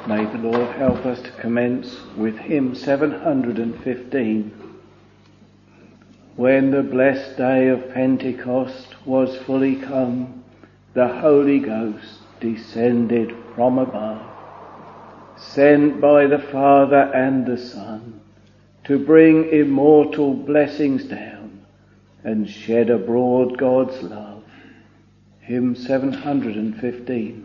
May the Lord help us to commence with hymn 715. When the blessed day of Pentecost was fully come, the Holy Ghost descended from above, sent by the Father and the Son, to bring immortal blessings down and shed abroad God's love. Hymn 715.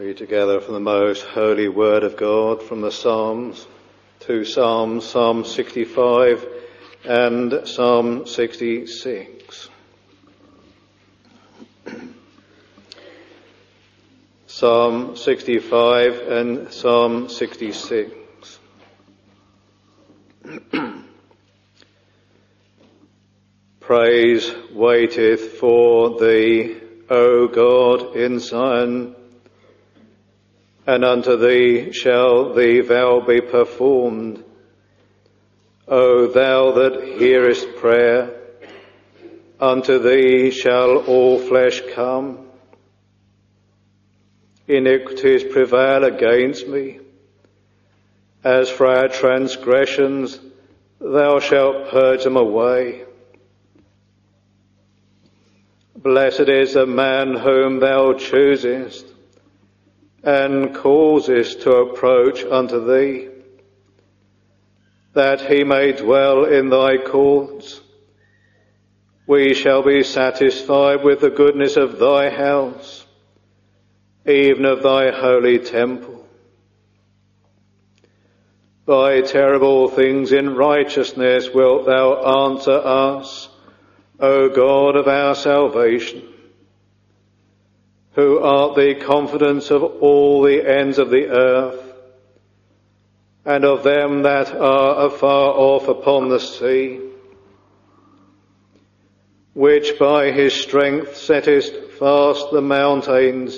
Read together from the most holy word of God from the Psalms, two Psalms, Psalm 65 and Psalm 66. Psalm 65 and Psalm 66. Praise waiteth for thee, O God, in Zion, and unto thee shall the vow be performed. O thou that hearest prayer, unto thee shall all flesh come. Iniquities prevail against me. As for our transgressions, thou shalt purge them away. Blessed is the man whom thou choosest, and causest to approach unto thee, that he may dwell in thy courts. We shall be satisfied with the goodness of thy house, even of thy holy temple. By terrible things in righteousness wilt thou answer us, O God of our salvation, who art the confidence of all the ends of the earth, and of them that are afar off upon the sea, which by his strength settest fast the mountains,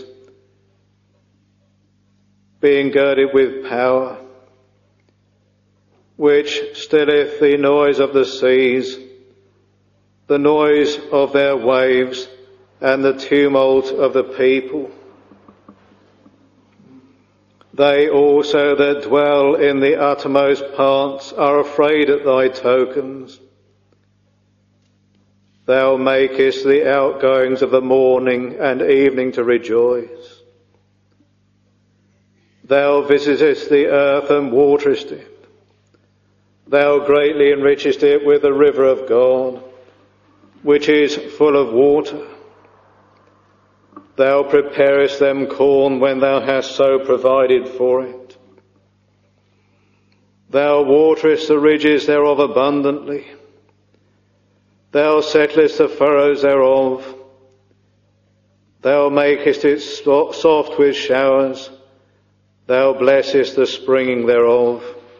being girded with power, which stilleth the noise of the seas, the noise of their waves, and the tumult of the people. They also that dwell in the uttermost parts are afraid at thy tokens. Thou makest the outgoings of the morning and evening to rejoice. Thou visitest the earth and waterest it. Thou greatly enrichest it with the river of God, which is full of water. Thou preparest them corn when thou hast so provided for it. Thou waterest the ridges thereof abundantly. Thou settlest the furrows thereof. Thou makest it soft with showers. Thou blessest the springing thereof.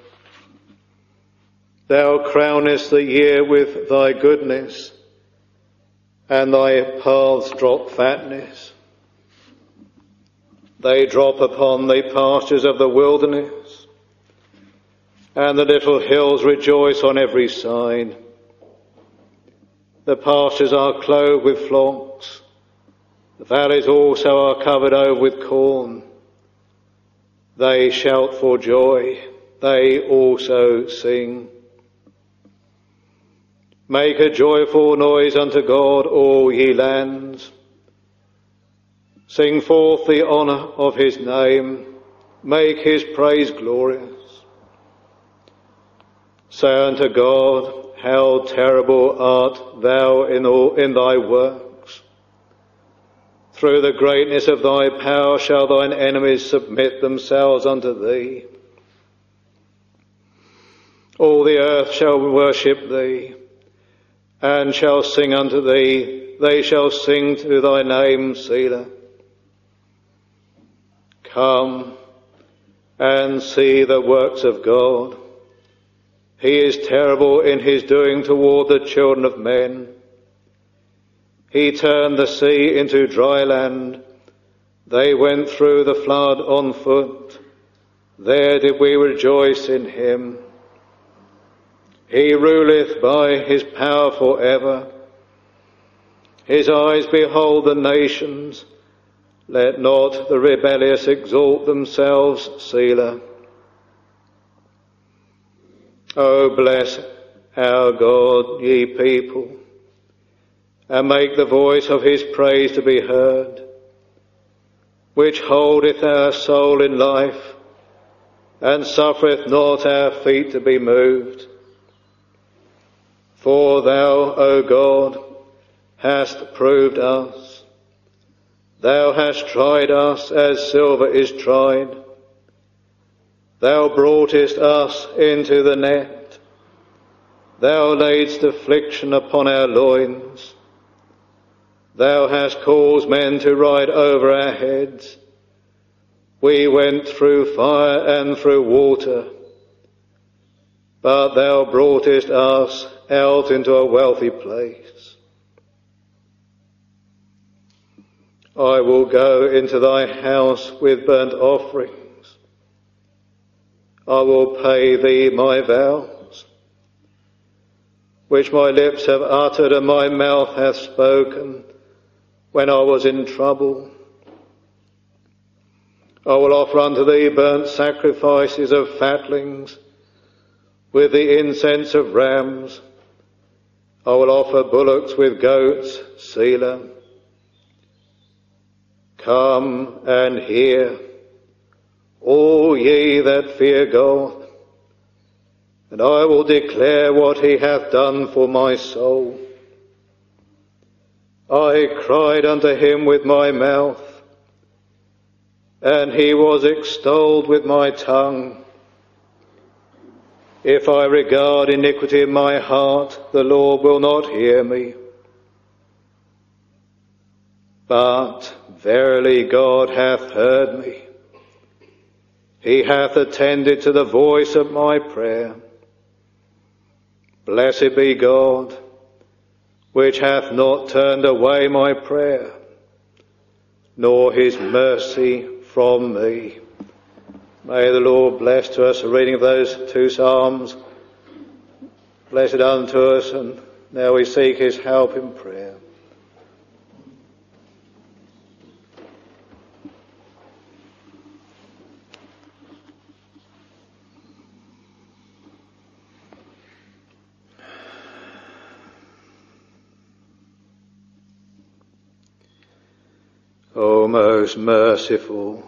Thou crownest the year with thy goodness, and thy paths drop fatness. They drop upon the pastures of the wilderness, and the little hills rejoice on every side. The pastures are clothed with flocks. The valleys also are covered over with corn. They shout for joy. They also sing. Make a joyful noise unto God, all ye lands. Sing forth the honour of his name. Make his praise glorious. Say unto God, how terrible art thou in thy works. Through the greatness of thy power shall thine enemies submit themselves unto thee. All the earth shall worship thee, and shall sing unto thee. They shall sing to thy name, Selah. Come and see the works of God. He is terrible in his doing toward the children of men. He turned the sea into dry land. They went through the flood on foot. There did we rejoice in him. He ruleth by his power for ever. His eyes behold the nations. Let not the rebellious exalt themselves, Selah. O bless our God, ye people, and make the voice of his praise to be heard, which holdeth our soul in life, and suffereth not our feet to be moved. For thou, O God, hast proved us. Thou hast tried us as silver is tried. Thou broughtest us into the net. Thou laidst affliction upon our loins. Thou hast caused men to ride over our heads. We went through fire and through water, but thou broughtest us out into a wealthy place. I will go into thy house with burnt offerings. I will pay thee my vows, which my lips have uttered and my mouth hath spoken when I was in trouble. I will offer unto thee burnt sacrifices of fatlings, with the incense of rams. I will offer bullocks with goats, Selah. Come and hear, all ye that fear God, and I will declare what he hath done for my soul. I cried unto him with my mouth, and he was extolled with my tongue. If I regard iniquity in my heart, the Lord will not hear me. But verily God hath heard me. He hath attended to the voice of my prayer. Blessed be God, which hath not turned away my prayer, nor his mercy from me. May the Lord bless to us the reading of those two psalms. Blessed unto us, and now we seek his help in prayer. O most merciful,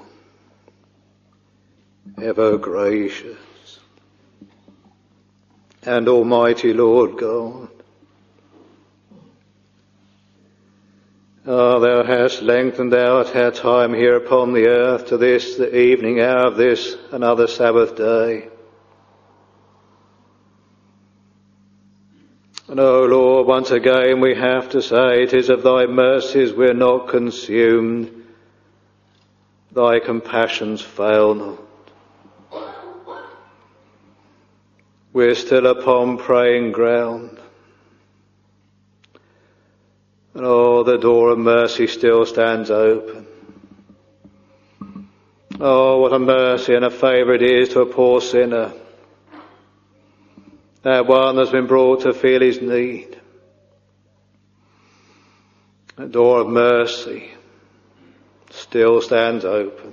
ever gracious, and almighty Lord God, thou hast lengthened out our time here upon the earth to this, the evening hour of this another Sabbath day. And, O Lord, once again we have to say, it is of thy mercies we're not consumed. Thy compassions fail not. We're still upon praying ground. And, oh, the door of mercy still stands open. Oh, what a mercy and a favour it is to a poor sinner, that one that's been brought to feel his need. The door of mercy still stands open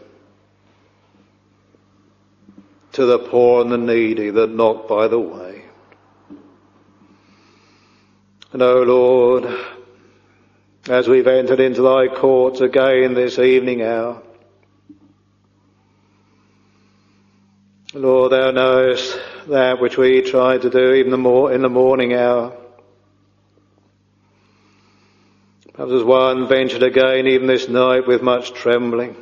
to the poor and the needy that knock by the way. And, O Lord, as we've entered into thy courts again this evening hour, Lord, thou knowest that which we try to do even in the morning hour. Perhaps as one ventured again even this night with much trembling.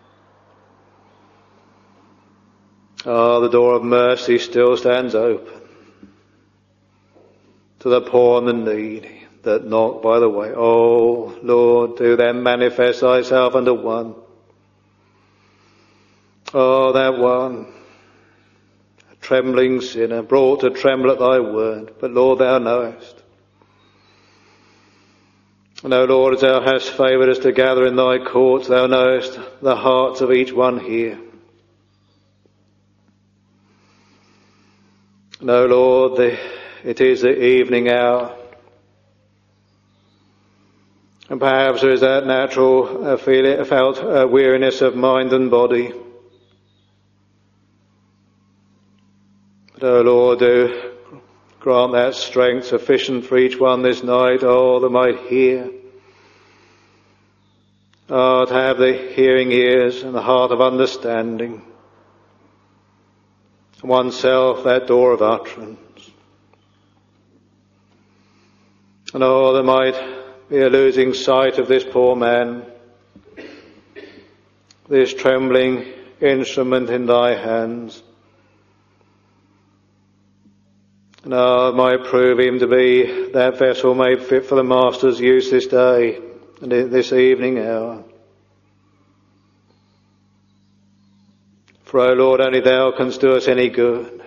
The door of mercy still stands open to the poor and the needy that knock by the way. Oh, Lord, do then manifest thyself unto one. Oh, that one, a trembling sinner, brought to tremble at thy word. But, Lord, thou knowest. And, O Lord, as thou hast favoured us to gather in thy courts, thou knowest the hearts of each one here. And, O Lord, it is the evening hour. And perhaps there is that natural felt weariness of mind and body. But, O Lord, do grant that strength sufficient for each one this night, that might hear. To have the hearing ears and the heart of understanding. Oneself that door of utterance. And there might be a losing sight of this poor man this trembling instrument in thy hands. And might prove him to be that vessel made fit for the Master's use this day and this evening hour. For, O Lord, only thou canst do us any good.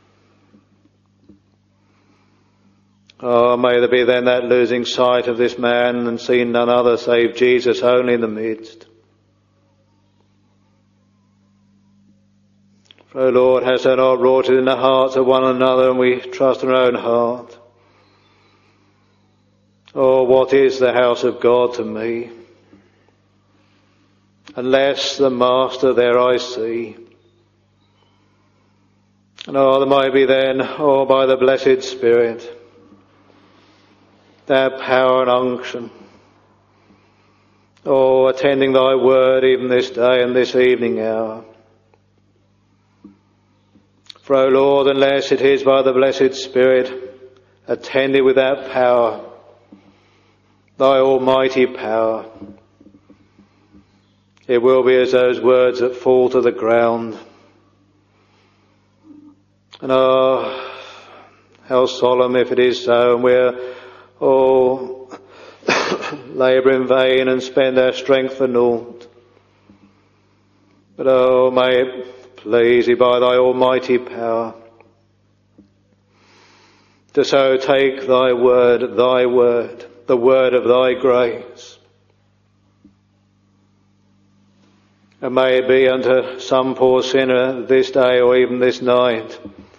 May there be then that losing sight of this man and seeing none other save Jesus only in the midst. For, O Lord, hast thou not wrought it in the hearts of one another, and we trust in our own heart? Oh, what is the house of God to me? Unless the Master there I see. And there might be then, by the blessed Spirit, that power and unction, attending thy word even this day and this evening hour. For, O Lord, unless it is by the blessed Spirit attended with that power, thy almighty power, it will be as those words that fall to the ground. And how solemn if it is so, and we're labour in vain and spend our strength for naught. But may it please thee by thy almighty power to so take thy word, the word of thy grace, and may it be unto some poor sinner this day or even this night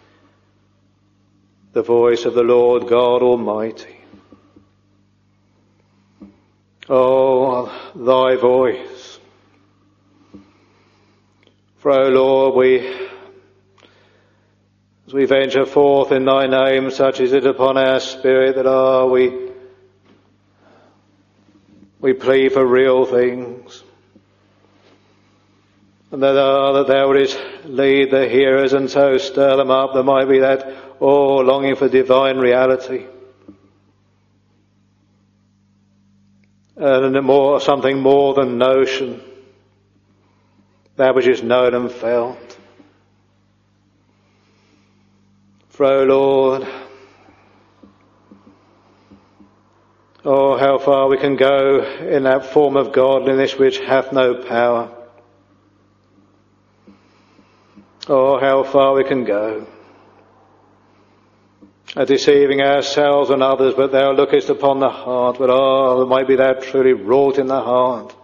the voice of the Lord God Almighty. Thy voice. For, O Lord, as we venture forth in thy name, such is it upon our spirit that we plead for real things. And that thou wouldest lead the hearers and so stir them up. There might be that, longing for divine reality. And something more than notion. That which is known and felt. For, O Lord, how far we can go in that form of godliness which hath no power. How far we can go, deceiving ourselves and others, but thou lookest upon the heart. But there might be that truly wrought in the heart,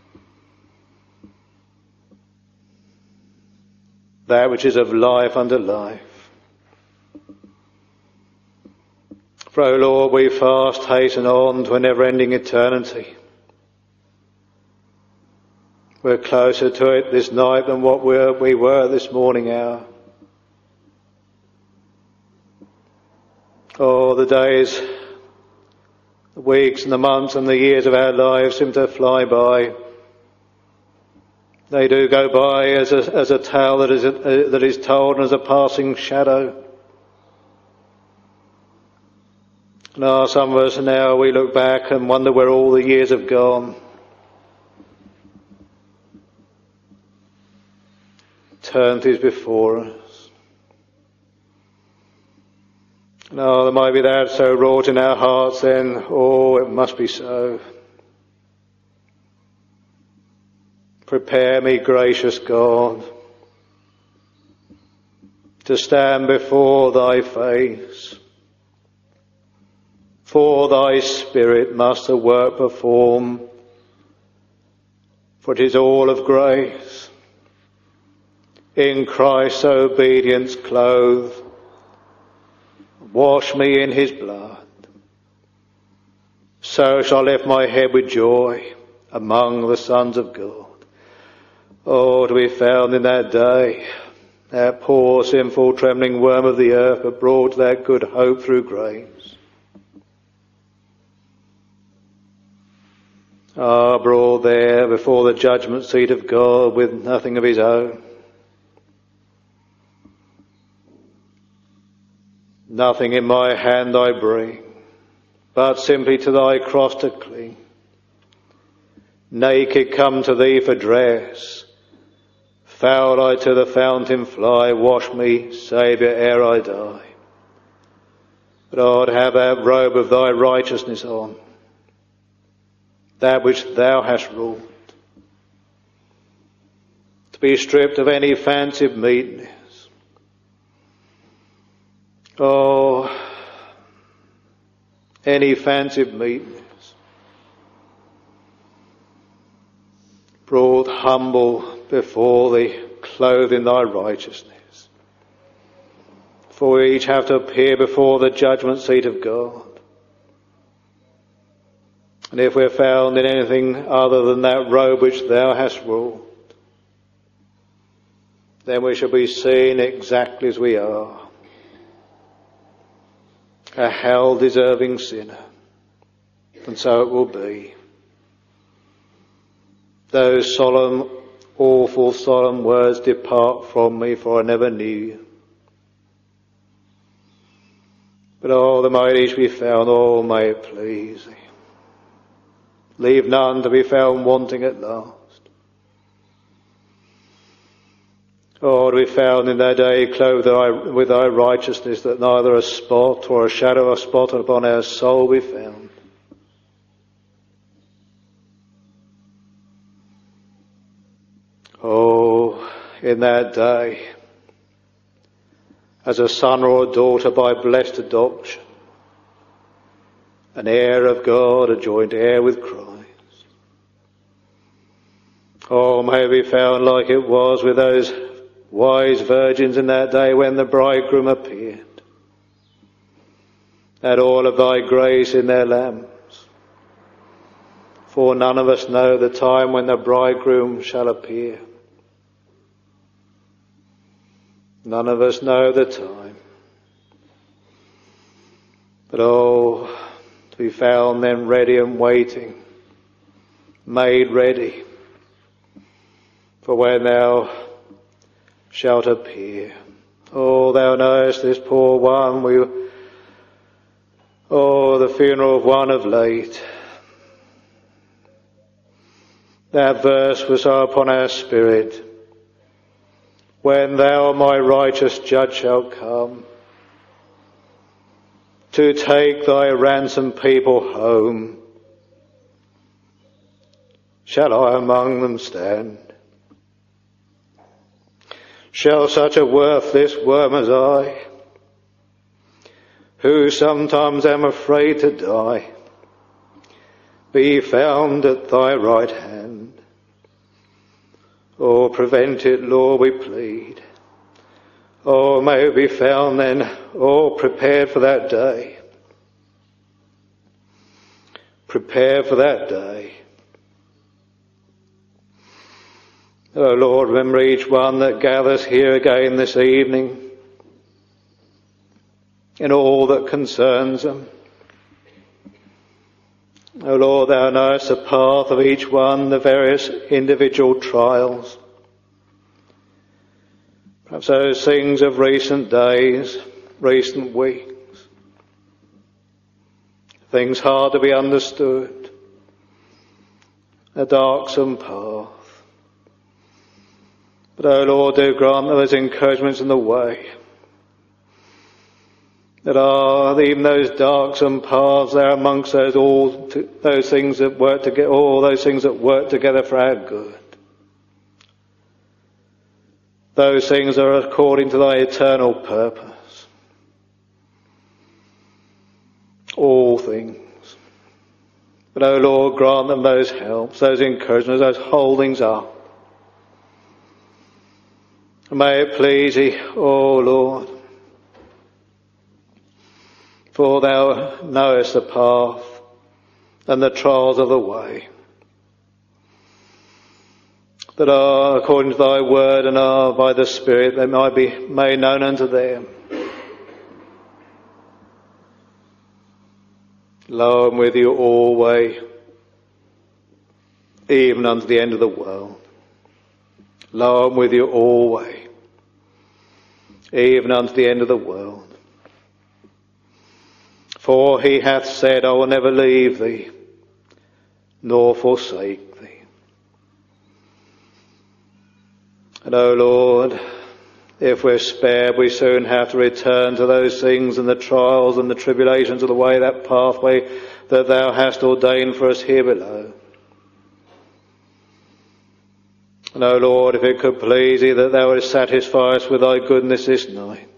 that which is of life unto life. For, O Lord, we fast hasten on to a never-ending eternity. We're closer to it this night than what we were this morning hour. The days, the weeks and the months and the years of our lives seem to fly by. They do go by as a tale that is told and as a passing shadow. And some of us now, we look back and wonder where all the years have gone. Eternity is before us. There might be that so wrought in our hearts then, it must be so. Prepare me, gracious God, to stand before thy face. For thy Spirit must a work perform, for it is all of grace. In Christ's obedience clothe, wash me in his blood. So shall I lift my head with joy among the sons of God. To be found in that day, that poor sinful trembling worm of the earth, but brought to that good hope through grace. Brought there before the judgment seat of God with nothing of his own. Nothing in my hand I bring, but simply to thy cross to cling. Naked come to thee for dress, Foul I to the fountain fly, wash me, Saviour, ere I die. But I'd have that robe of thy righteousness on, that which thou hast ruled, to be stripped of any fancied meekness. Oh, any fancied meekness. Brought humble before thee, clothed in thy righteousness. For we each have to appear before the judgment seat of God. And if we're found in anything other than that robe which thou hast ruled, then we shall be seen exactly as we are, a hell-deserving sinner. And so it will be. Those solemn, awful, solemn words, depart from me, for I never knew you. But oh, that might each be found, oh, may it please thee. Leave none to be found wanting at last. Oh, to be found in that day clothed with thy righteousness, that neither a spot or a shadow of spot upon our soul be found. Oh, in that day, as a son or a daughter by blessed adoption, an heir of God, a joint heir with Christ. Oh, may it be found like it was with those wise virgins in that day when the bridegroom appeared, had all of thy grace in their lamps. For none of us know the time when the bridegroom shall appear. None of us know the time. But oh, to be found then ready and waiting, made ready, for when thou shalt appear. Oh, thou knowest this poor one, the funeral of one of late. That verse was upon our spirit. When thou, my righteous judge, shalt come to take thy ransomed people home, shall I among them stand? Shall such a worthless worm as I, who sometimes am afraid to die, be found at thy right hand? Oh, prevent it, Lord, we plead. Oh, may we be found then, prepared for that day. Prepare for that day. Oh, Lord, remember each one that gathers here again this evening in all that concerns them. O Lord, thou knowest the path of each one, the various individual trials. Perhaps those things of recent days, recent weeks. Things hard to be understood. A darksome path. But, O Lord, do grant those encouragements in the way. That are even those darksome paths there amongst those things that work together, all those things that work together for our good. Those things are according to thy eternal purpose. All things. But, O Lord, grant them those helps, those encouragements, those holdings up. May it please thee, O Lord, for thou knowest the path and the trials of the way, that are according to thy word and are by the Spirit, they might be made known unto them. Lo, I'm with you always, even unto the end of the world. Lo, I'm with you always, even unto the end of the world. For he hath said, I will never leave thee, nor forsake thee. And, O Lord, if we're spared, we soon have to return to those things and the trials and the tribulations of the way, that pathway that thou hast ordained for us here below. And, O Lord, if it could please thee that thou wouldst satisfy us with thy goodness this night.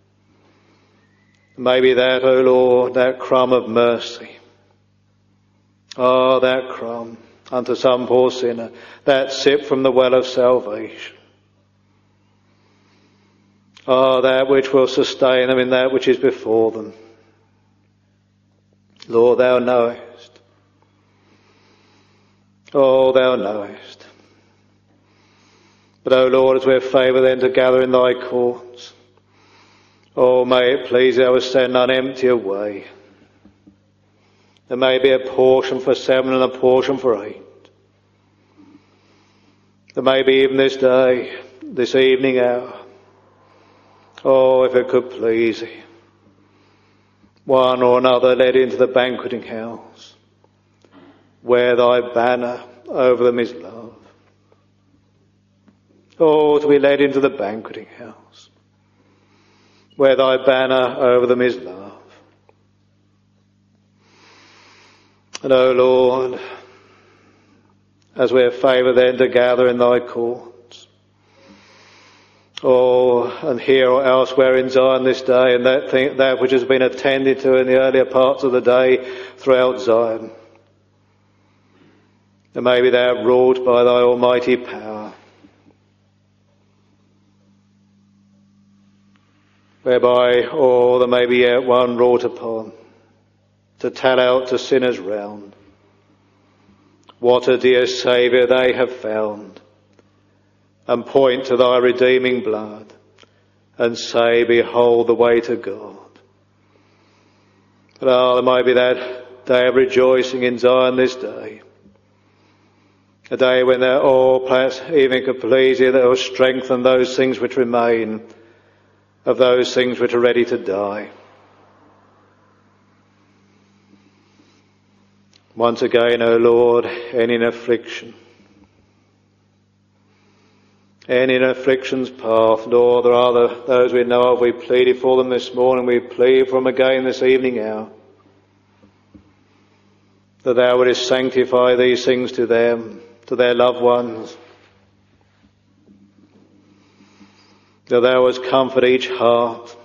Maybe that, O Lord, that crumb of mercy. Ah, that crumb unto some poor sinner, that sip from the well of salvation. Ah, that which will sustain them in that which is before them. Lord, thou knowest. Oh, thou knowest. But, O Lord, as we're favoured then to gather in thy courts, oh, may it please thou to send none empty away. There may be a portion for 7 and a portion for 8. There may be even this day, this evening hour. Oh, if it could please thee, one or another led into the banqueting house, where thy banner over them is love. Oh, to be led into the banqueting house, where thy banner over them is love. And, O Lord, as we are favoured then to gather in thy courts, oh, and here or elsewhere in Zion this day, and that which has been attended to in the earlier parts of the day throughout Zion, and maybe thou art ruled by thy almighty power, whereby, oh, there may be yet one wrought upon, to tell out to sinners round what a dear Saviour they have found, and point to thy redeeming blood, and say, behold the way to God. But there might be that day of rejoicing in Zion this day, a day when thou, oh, perhaps even could please thee, that will strengthen those things which remain, of those things which are ready to die. Once again, O Lord, any in affliction's path, Lord, there are those we know of, we pleaded for them this morning, we plead for them again this evening hour, that thou wouldest sanctify these things to them, to their loved ones, that thou wouldest comfort each heart,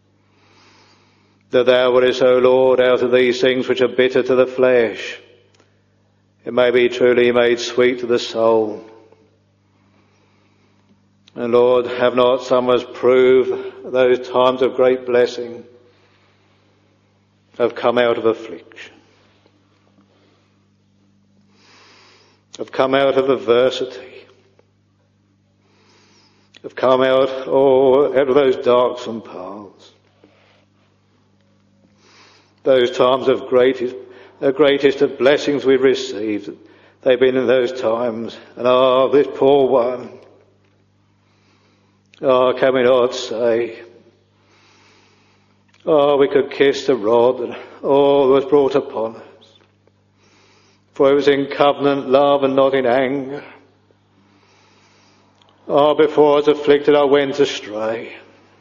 that thou wouldest, O Lord, out of these things which are bitter to the flesh, it may be truly made sweet to the soul. And Lord, have not some of us proved those times of great blessing have come out of affliction, have come out of adversity, have come out, out of those darksome paths. Those times of the greatest of blessings we've received, they've been in those times. And this poor one, can we not say, we could kiss the rod that was brought upon us. For it was in covenant love and not in anger. Before I was afflicted I went astray.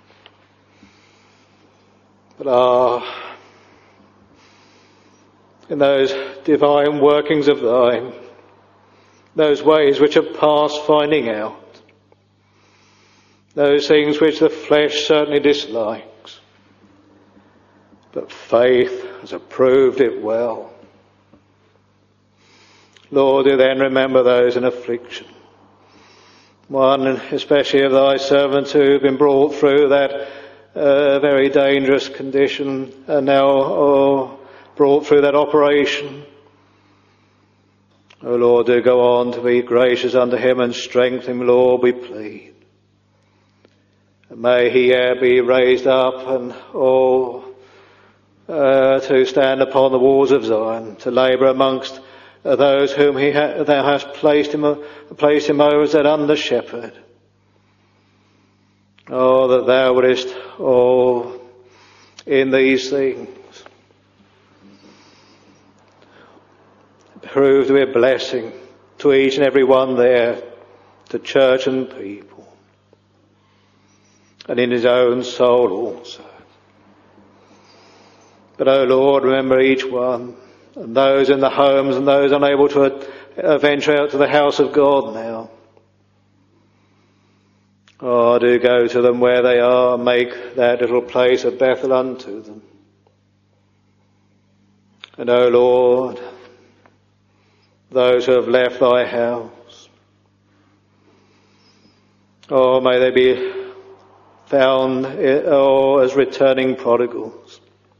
But in those divine workings of thine, those ways which are past finding out, those things which the flesh certainly dislikes, but faith has approved it well. Lord, do then remember those in affliction. One, especially of thy servants who have been brought through that very dangerous condition and now brought through that operation. O Lord, do go on to be gracious unto him and strengthen him, Lord, we plead. And may he be raised up and to stand upon the walls of Zion, to labour amongst those whom thou hast placed him over as that under shepherd. That thou wouldest, in these things, prove to be a blessing to each and every one there, to church and people. and in his own soul also. But, O Lord, remember each one, and those in the homes and those unable to venture out to the house of God now. Oh, do go to them where they are and make that little place of Bethel unto them. And, O Lord, those who have left thy house, oh, may they be found as returning prodigals.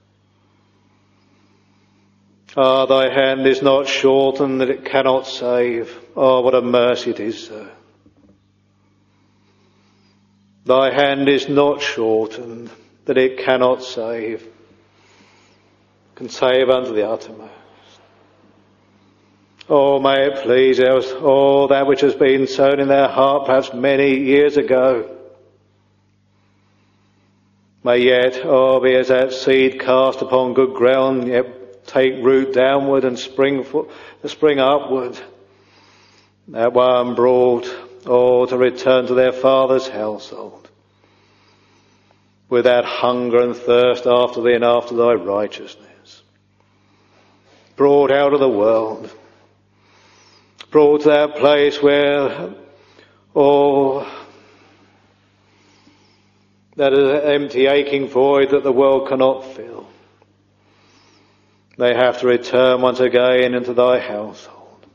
Ah, thy hand is not shortened that it cannot save. Oh, what a mercy it is, sir. Thy hand is not shortened that it cannot save, can save unto the uttermost. Oh, may it please us, all that which has been sown in their heart perhaps many years ago, may yet, be as that seed cast upon good ground, yet take root downward and spring upward. That one brought, to return to their father's household, with that hunger and thirst after thee and after thy righteousness. Brought out of the world, brought to that place where, that is an empty, aching void that the world cannot fill. They have to return once again into thy household.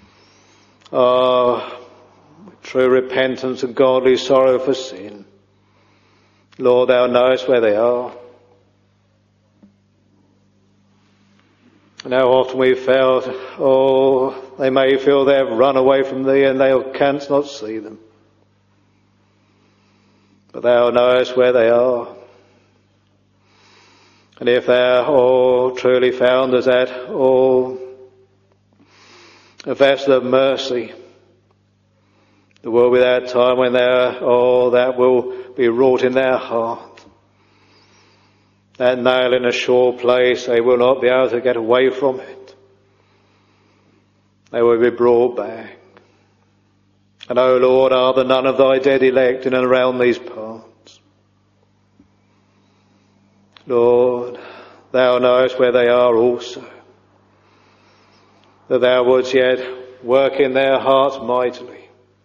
True repentance and godly sorrow for sin. Lord, thou knowest where they are. And how often we've felt, they may feel they have run away from thee and thou canst not see them. But thou knowest where they are. And if thou, truly found as that, a vessel of mercy, there will be that time when that will be wrought in their heart. That nail in a sure place, they will not be able to get away from it. They will be brought back. And, O Lord, are there none of thy dead elect in and around these parts? Lord, thou knowest where they are also, that thou wouldst yet work in their hearts mightily.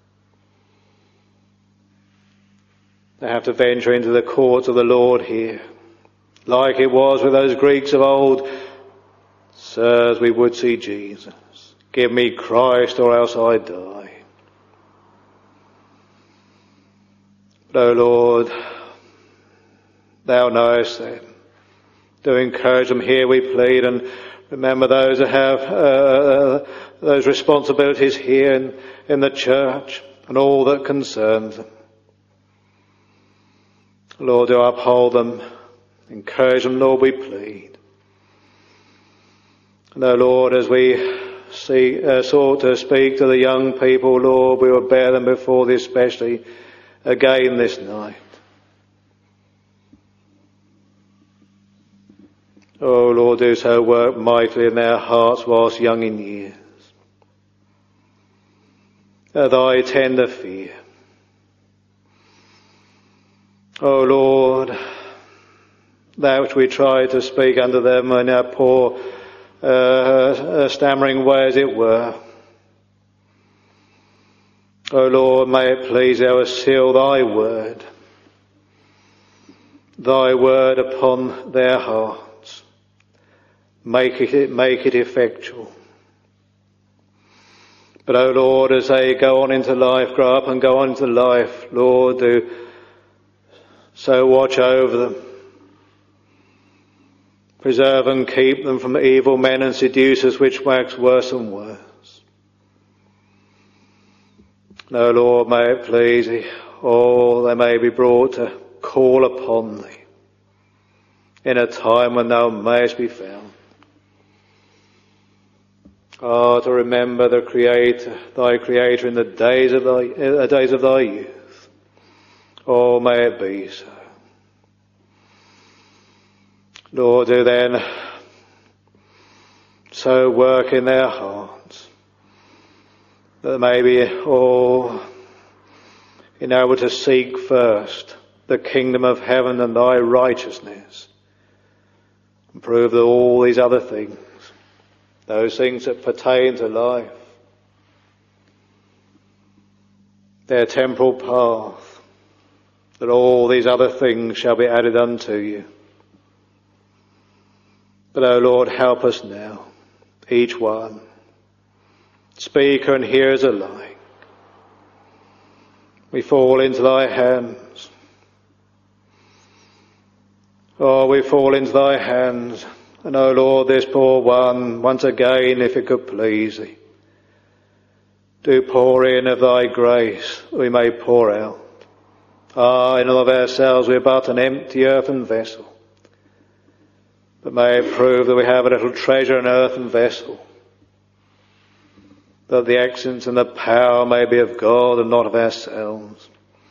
They have to venture into the courts of the Lord here, like it was with those Greeks of old. Sirs, we would see Jesus. Give me Christ or else I die. But, O Lord, thou knowest them. Do encourage them here, we plead, and remember those that have those responsibilities here in the church and all that concerns them. Lord, do uphold them, encourage them, Lord, we plead. And, O Lord, as we sought to speak to the young people, Lord, we will bear them before thee especially again this night. Oh, Lord, do so work mightily in their hearts whilst young in years. Thy tender fear. O Lord, that which we try to speak unto them in our poor stammering way, as it were. O Lord, may it please thou seal thy word upon their hearts. Make it effectual. But, O Lord, as they go on into life, grow up and go on into life, Lord, do so watch over them. Preserve and keep them from evil men and seducers which wax worse and worse. No, Lord, may it please thee, they may be brought to call upon thee in a time when thou mayest be found. To remember the Creator, thy Creator in the days of thy youth. May it be so. Lord, do then so work in their hearts that they may be able to seek first the kingdom of heaven and thy righteousness. And prove that all these other things, those things that pertain to life, their temporal path, that all these other things shall be added unto you. But, O Lord, help us now, each one, speaker and hearers alike. We fall into thy hands. Oh, we fall into thy hands. And, O Lord, this poor one, once again, if it could please thee, do pour in of thy grace that we may pour out. In and of ourselves we are but an empty earthen vessel. But may it prove that we have a little treasure in earthen vessel, that the excellence and the power may be of God and not of ourselves.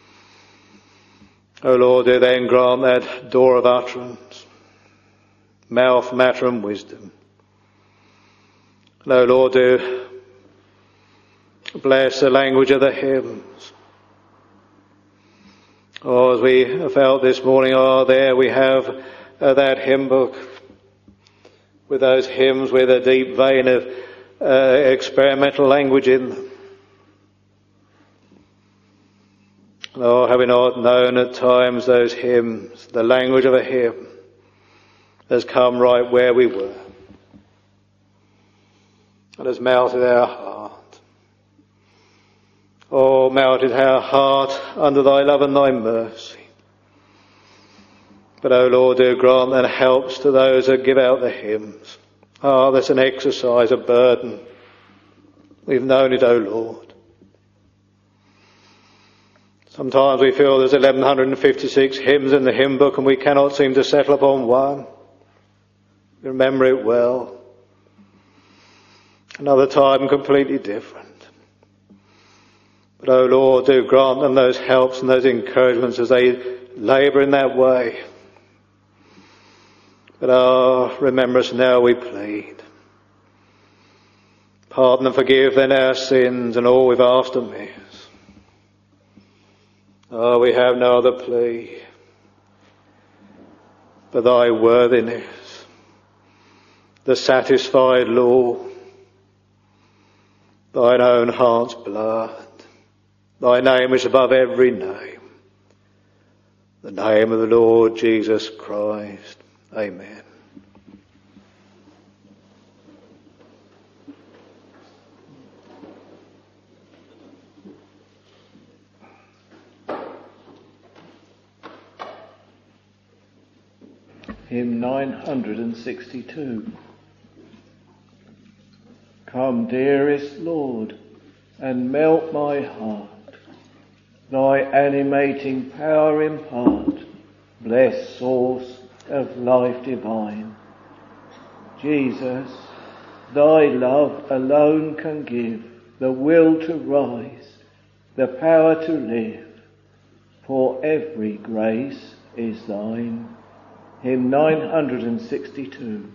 O Lord, do then grant that door of utterance, mouth, matter and wisdom. And O Lord, do bless the language of the hymns. As we felt this morning, there we have that hymn book with those hymns with a deep vein of experimental language in them. Have we not known at times those hymns, the language of a hymn has come right where we were and has melted our heart. Melted our heart under thy love and thy mercy. But, O Lord, do grant and helps to those that give out the hymns. That's an exercise, a burden. We've known it, O Lord. Sometimes we feel there's 1156 hymns in the hymn book and we cannot seem to settle upon one. We remember it well. Another time completely different. But, O Lord, do grant them those helps and those encouragements as they labour in that way. But, remember us now, we plead. Pardon and forgive then our sins and all we've asked amiss. We have no other plea but thy worthiness, the satisfied law, thine own heart's blood, thy name is above every name, the name of the Lord Jesus Christ. Amen. Hymn 962. Come, dearest Lord, and melt my heart. Thy animating power impart, blessed source of life divine. Jesus, thy love alone can give the will to rise, the power to live, for every grace is thine. Hymn 962.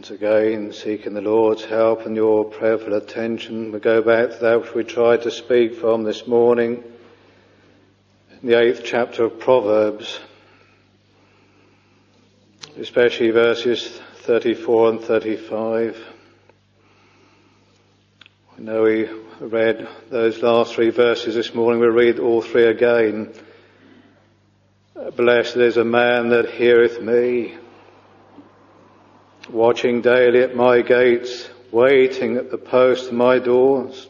Once again, seeking the Lord's help and your prayerful attention, we go back to that which we tried to speak from this morning, in the 8th chapter of Proverbs, especially verses 34 and 35. I know we read those last 3 verses this morning. We'll read all 3 again. Blessed is a man that heareth me, watching daily at my gates, waiting at the post of my doors.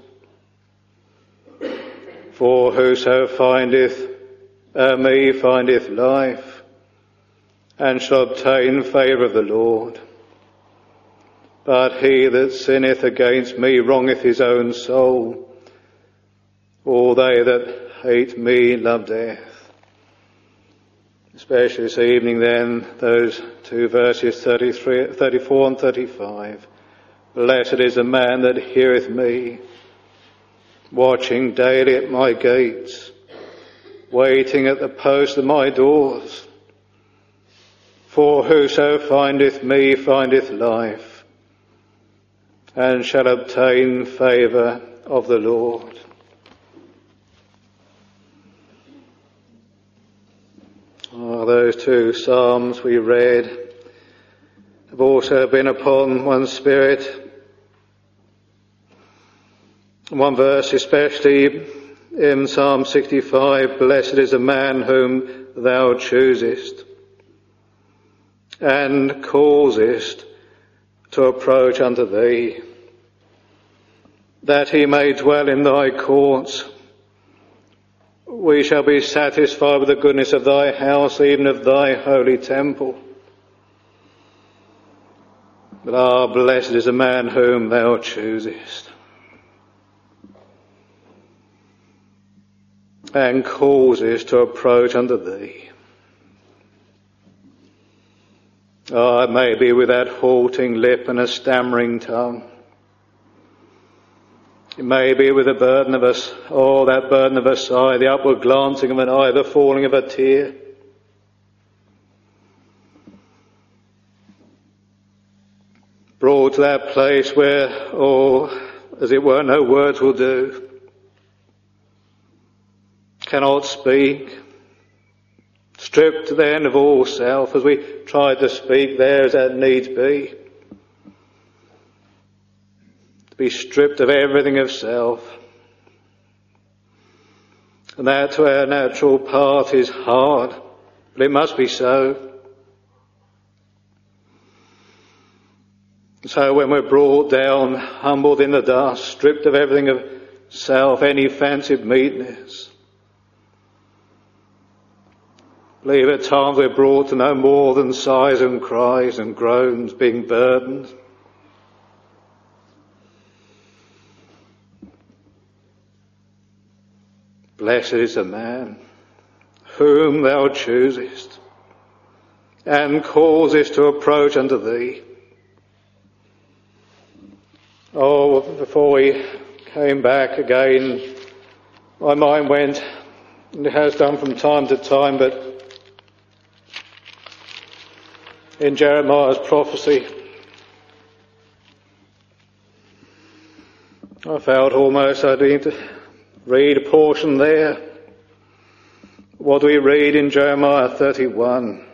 For whoso findeth me findeth life, and shall obtain favour of the Lord. But he that sinneth against me wrongeth his own soul. All they that hate me love death. Especially this evening then, those 2 verses 34 and 35. Blessed is the man that heareth me, watching daily at my gates, waiting at the post of my doors. For whoso findeth me findeth life, and shall obtain favour of the Lord. Those 2 psalms we read have also been upon one spirit. One verse especially in Psalm 65, blessed is the man whom thou choosest and causest to approach unto thee, that he may dwell in thy courts. We shall be satisfied with the goodness of thy house, even of thy holy temple. But blessed is the man whom thou choosest, and causest to approach unto thee. It may be with that halting lip and a stammering tongue. It may be with the burden of that burden of a sigh, the upward glancing of an eye, the falling of a tear. Brought to that place where, as it were, no words will do. Cannot speak. Stripped then of all self, as we tried to speak there as that needs be. To be stripped of everything of self. And that to our natural part is hard, but it must be so. So when we're brought down, humbled in the dust, stripped of everything of self, any fancied meekness, I believe at times we're brought to no more than sighs and cries and groans, being burdened. Blessed is the man whom thou choosest and causest to approach unto thee. Before we came back again, my mind went, and it has done from time to time, but in Jeremiah's prophecy, I felt almost I need to read a portion there. What do we read in Jeremiah 31?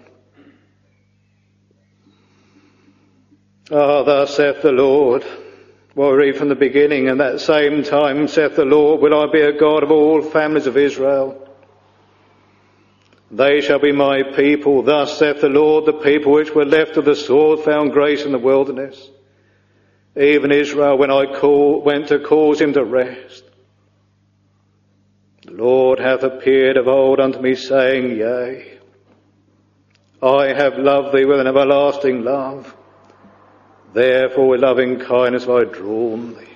Thus saith the Lord. Well, we read from the beginning, and that same time saith the Lord, will I be a God of all families of Israel. They shall be my people. Thus saith the Lord, the people which were left of the sword found grace in the wilderness. Even Israel, when I went to cause him to rest. The Lord hath appeared of old unto me, saying, Yea, I have loved thee with an everlasting love. Therefore with loving kindness have I drawn thee.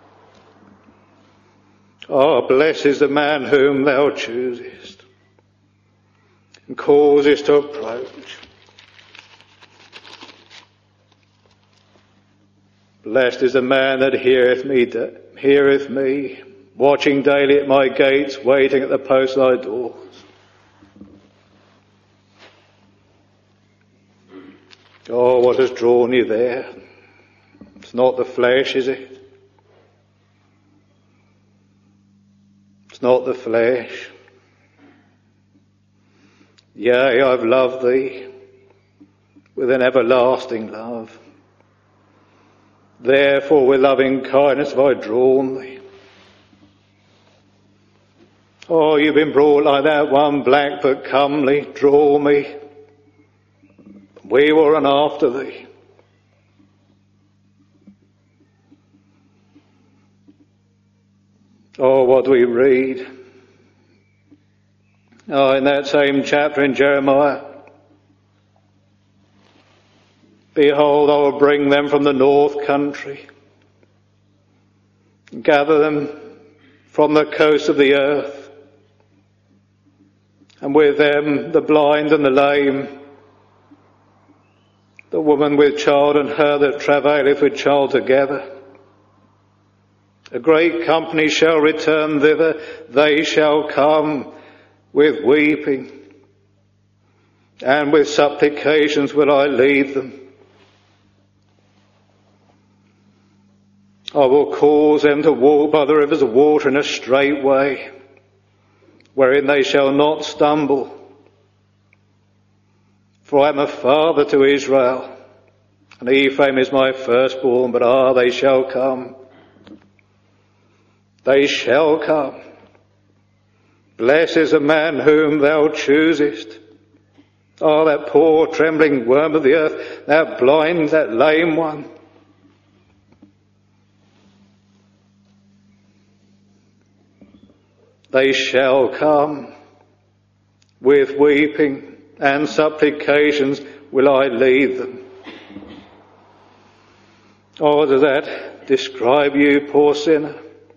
Blessed is the man whom thou choosest, and causest to approach. Blessed is the man that heareth me, watching daily at my gates, waiting at the post of thy doors. What has drawn you there? It's not the flesh, is it? It's not the flesh. Yea, I've loved thee with an everlasting love. Therefore with loving kindness have I drawn thee. Oh, you've been brought like that one, black but comely, draw me. We will run after thee. Oh, what do we read? Oh, in that same chapter in Jeremiah. Behold, I will bring them from the north country, gather them from the coast of the earth, and with them the blind and the lame, the woman with child and her that travaileth with child together. A great company shall return thither, they shall come with weeping, and with supplications will I lead them. I will cause them to walk by the rivers of water in a straight way, wherein they shall not stumble. For I am a father to Israel, and Ephraim is my firstborn, but they shall come. They shall come. Blessed is the man whom thou choosest. Oh, that poor trembling worm of the earth, that blind, that lame one. They shall come. With weeping and supplications will I lead them. Oh, does that describe you, poor sinner?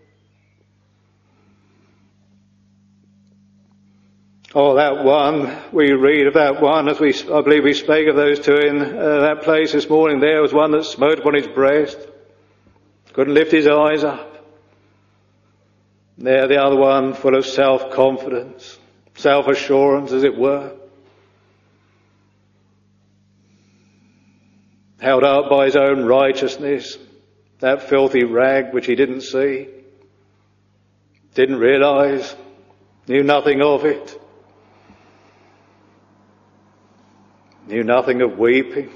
Oh, that one, we read of that one, as I believe we spake of those two in that place this morning. There was one that smote upon his breast, couldn't lift his eyes up. There the other one, full of self-confidence, self-assurance, as it were, held up by his own righteousness, that filthy rag which he didn't see, didn't realise, knew nothing of it, knew nothing of weepings.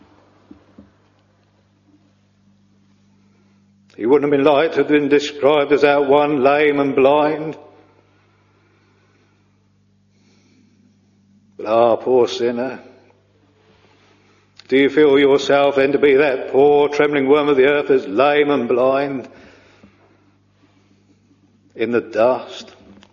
He wouldn't have been like to have been described as that one lame and blind. But poor sinner, do you feel yourself then to be that poor trembling worm of the earth that's lame and blind in the dust?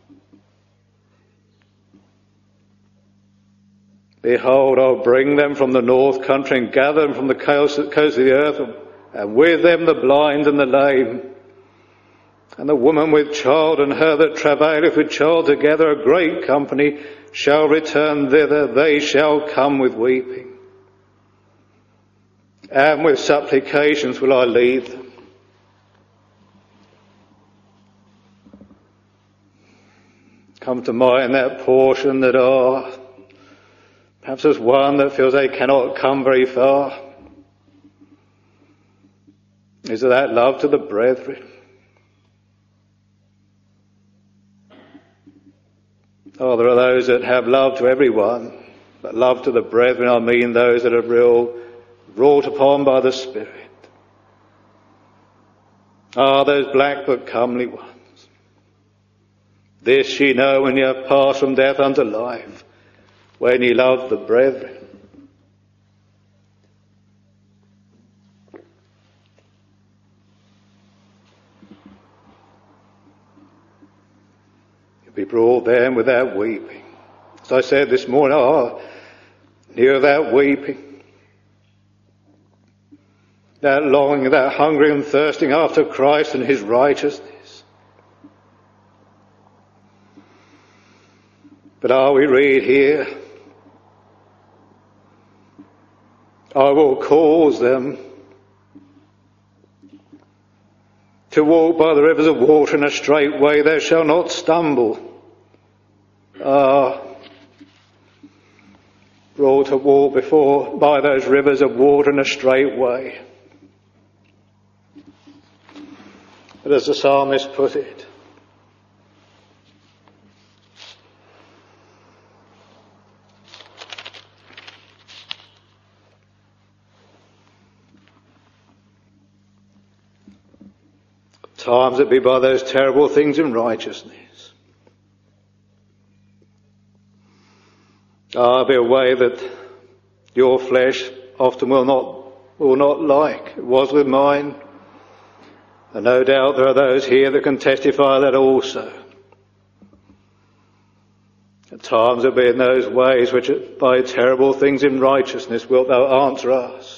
Behold, I'll bring them from the north country and gather them from the coast of the earth, and with them the blind and the lame, and the woman with child and her that travaileth with child together. A great company shall return thither, they shall come with weeping, and with supplications will I lead them. Come to mind that portion that perhaps there's one that feels they cannot come very far. Is it that love to the brethren? Oh, there are those that have love to everyone, but love to the brethren, I mean those that are wrought upon by the Spirit. Those black but comely ones. This ye know when ye have passed from death unto life, when ye love the brethren. Be brought then with that weeping. As I said this morning, near that weeping, that longing, that hungering and thirsting after Christ and his righteousness. But we read here, I will cause them to walk by the rivers of water in a straight way, they shall not stumble. Brought to walk by those rivers of water in a straight way. But as the psalmist put it, times it be by those terrible things in righteousness. Be a way that your flesh often will not like. It was with mine. And no doubt there are those here that can testify that also. At times it be in those ways which by terrible things in righteousness wilt thou answer us.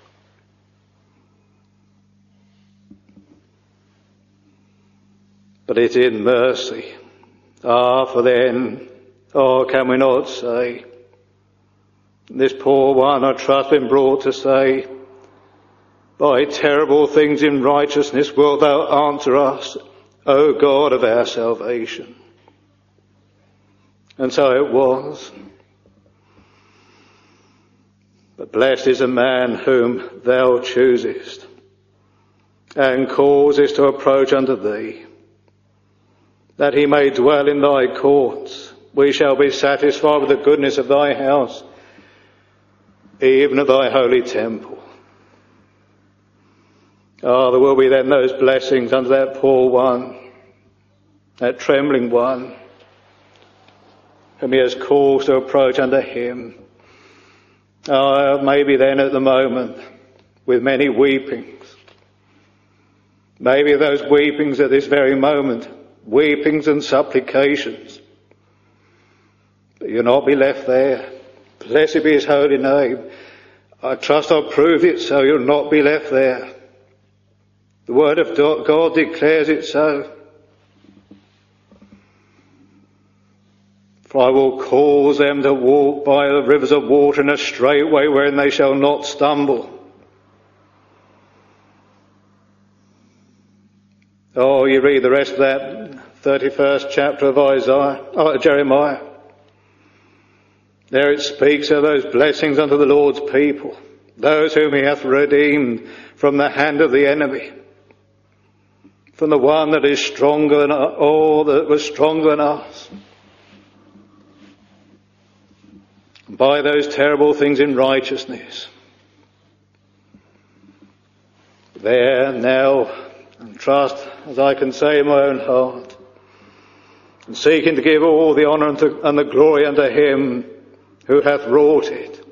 But it in mercy. For then, can we not say, this poor one, I trust, been brought to say, by terrible things in righteousness wilt thou answer us, O God of our salvation. And so it was. But blessed is the man whom thou choosest, and causest to approach unto thee, that he may dwell in thy courts. We shall be satisfied with the goodness of thy house, even of thy holy temple. There will be then those blessings unto that poor one, that trembling one, whom he has caused to approach unto him. Maybe then at the moment, with many weepings, maybe those weepings at this very moment, weepings and supplications, but you'll not be left there. Blessed be his holy name. I trust I'll prove it so. You'll not be left there. The word of God declares it so. For I will cause them to walk by the rivers of water in a straight way wherein they shall not stumble. You read the rest of that 31st chapter of Jeremiah. There it speaks of those blessings unto the Lord's people, those whom he hath redeemed from the hand of the enemy, from the one that is stronger than all that was stronger than us. By those terrible things in righteousness. There now, and trust, as I can say in my own heart, and seeking to give all the honour and the glory unto him who hath wrought it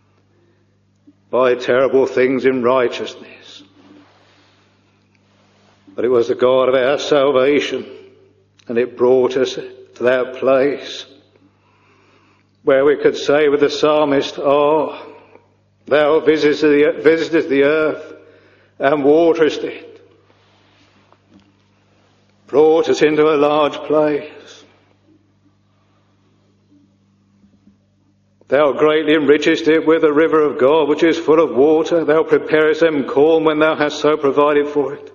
by terrible things in righteousness. But it was the God of our salvation, and it brought us to that place where we could say with the psalmist, thou visitest the earth and waterest it, brought us into a large place. Thou greatly enrichest it with the river of God, which is full of water. Thou preparest them corn when thou hast so provided for it.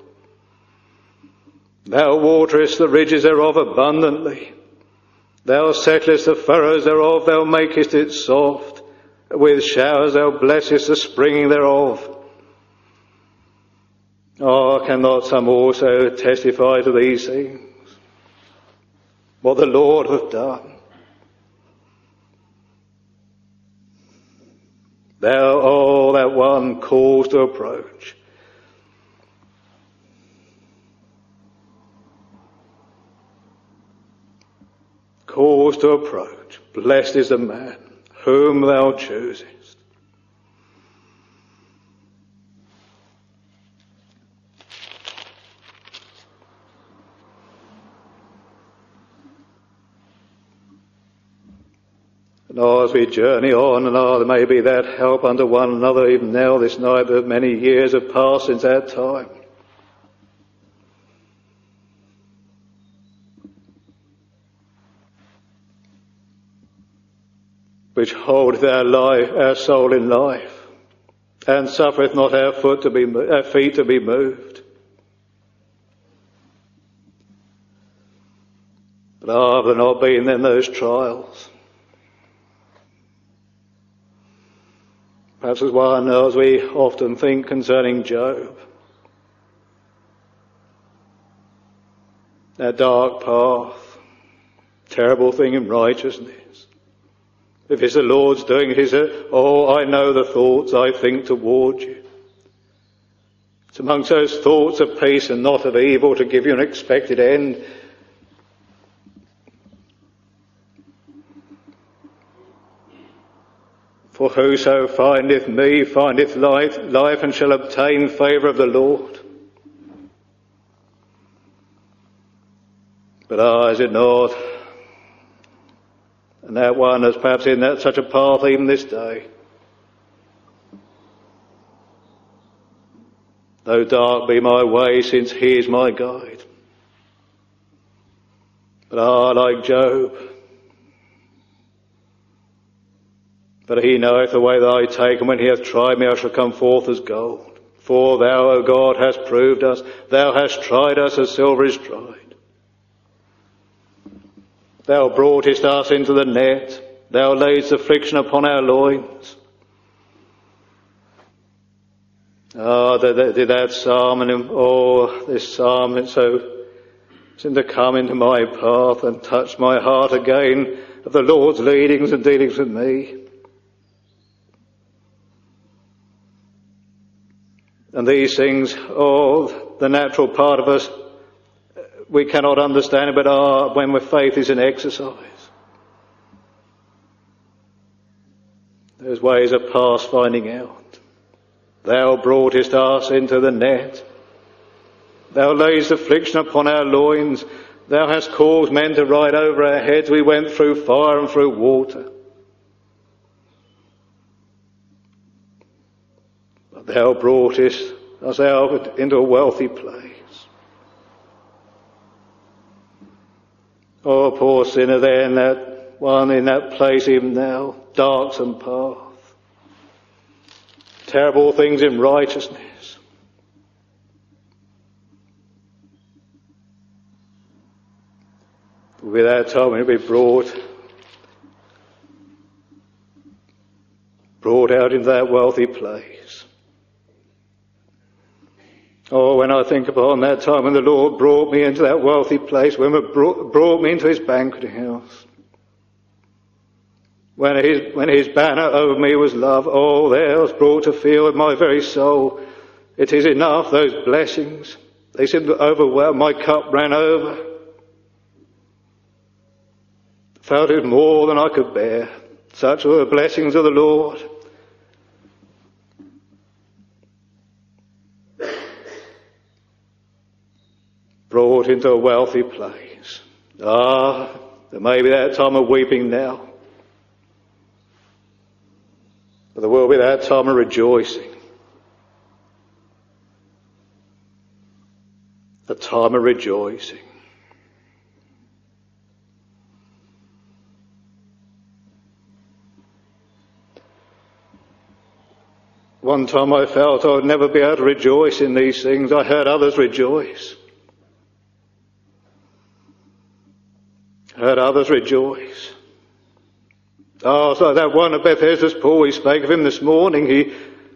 Thou waterest the ridges thereof abundantly. Thou settlest the furrows thereof, thou makest it soft. With showers thou blessest the springing thereof. Cannot some also testify to these things? What the Lord hath done. Thou, that one calls to approach. Calls to approach. Blessed is the man whom thou choosest. And as we journey on, and there may be that help unto one another even now this night, that many years have passed since that time. Which holdeth our soul in life, and suffereth not our feet to be moved. But have there not been then those trials? Perhaps as one, as we often think concerning Job. that dark path, terrible thing in righteousness. If it's the Lord's doing, it is I know the thoughts I think toward you. It's amongst those thoughts of peace and not of evil, to give you an expected end. For whoso findeth me findeth life, and shall obtain favour of the Lord. But is it not? And that one is perhaps in such a path even this day. Though dark be my way, since he is my guide. But like Job, but he knoweth the way that I take, and when he hath tried me, I shall come forth as gold. For thou, O God, hast proved us, thou hast tried us as silver is tried. Thou broughtest us into the net, thou laidst affliction upon our loins. That psalm, and this psalm, it seemed to come into my path and touch my heart again of the Lord's leadings and dealings with me. And these things, the natural part of us, we cannot understand it, but when faith is in exercise. Those ways are past finding out. Thou broughtest us into the net. Thou layest affliction upon our loins. Thou hast caused men to ride over our heads. We went through fire and through water. But thou broughtest us out into a wealthy place. Oh, poor sinner then, that one in that place even now, darksome path. Terrible things in righteousness. With that time we'll be brought out into that wealthy place. Oh, when I think upon that time when the Lord brought me into that wealthy place, when he brought me into his banqueting house, when his banner over me was love, there I was brought to feel in my very soul, it is enough, those blessings. They seemed to overwhelm, my cup ran over. Felt it more than I could bear. Such were the blessings of the Lord. Brought into a wealthy place. There may be that time of weeping now. But there will be that time of rejoicing. A time of rejoicing. One time I felt I would never be able to rejoice in these things. I heard others rejoice. Heard others rejoice. So that one of Bethesda's pool, we spoke of him this morning. He